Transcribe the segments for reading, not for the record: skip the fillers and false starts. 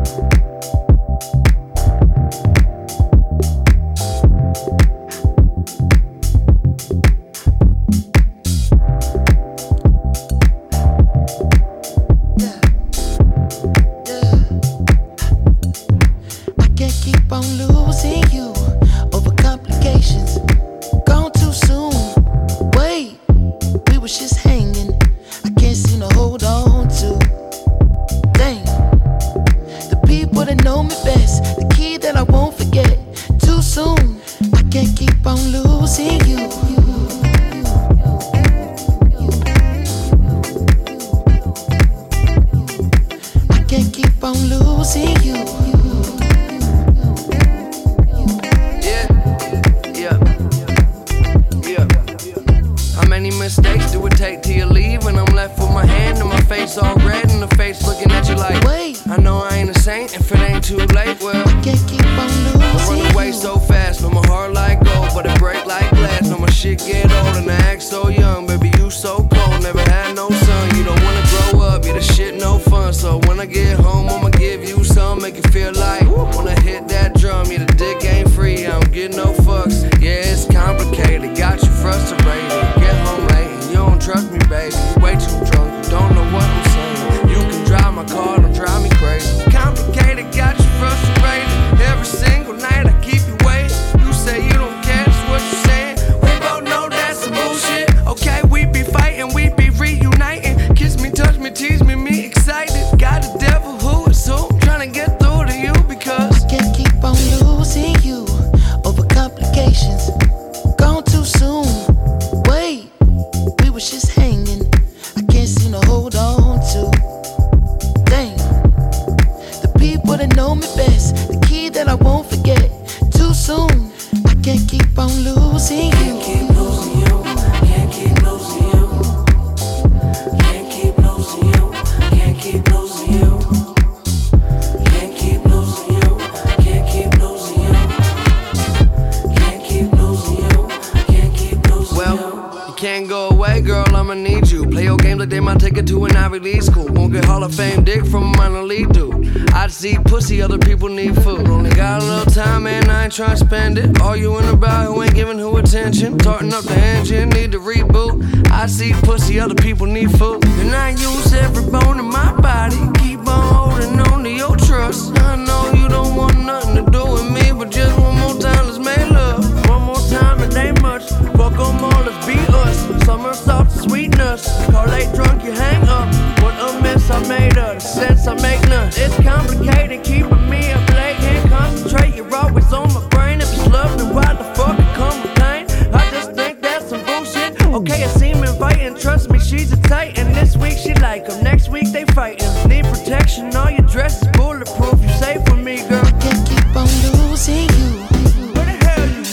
Trying to spend it, arguing about who ain't giving who attention. Tarting up the engine, need to reboot. I see pussy, other people need food. And I use every bone in my body. Keep on holding on to your trust. I know you don't want nothing to do with me, but just one more time, let's make love. One more time, it ain't much. Fuck them all, let's be us. Summer soft sweetness. Call late drunk, you hang up. What a mess I made of, the sense I make none. It's complicated, keeping me up late. Can't concentrate, you're always on my brain. If it's love, then why the fuck it come with pain? I just think that's some bullshit. Okay, it seem inviting, trust me, she's a titan. This week she like him, next week they fighting. Need protection, all your dress is bulletproof. You safe with me, girl. I can't keep on losing you. Where the hell you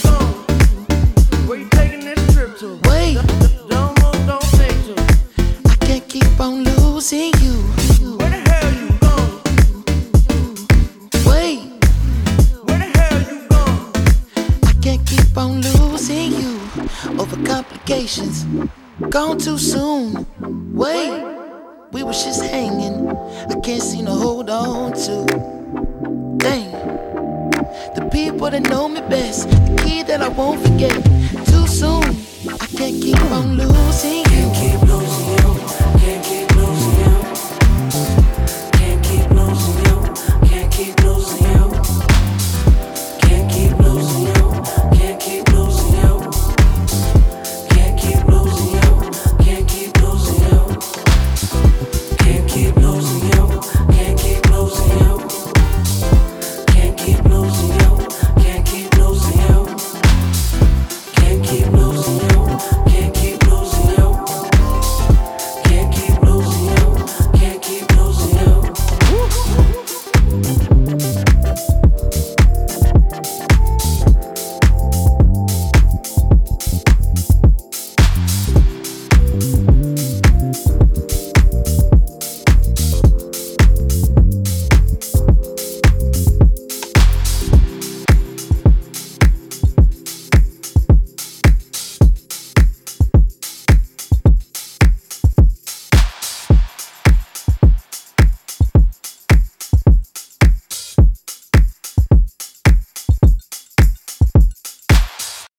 going? Where you taking this trip to? Wait, Don't think to. I can't keep on losing you. Where the hell you going? Wait, Where the hell you going? I can't keep on losing you over complications. Gone too soon. Wait, we was just hanging. I can't seem to hold on to. Dang, the people that know me best, the key that I won't forget. Too soon, I can't keep on losing you.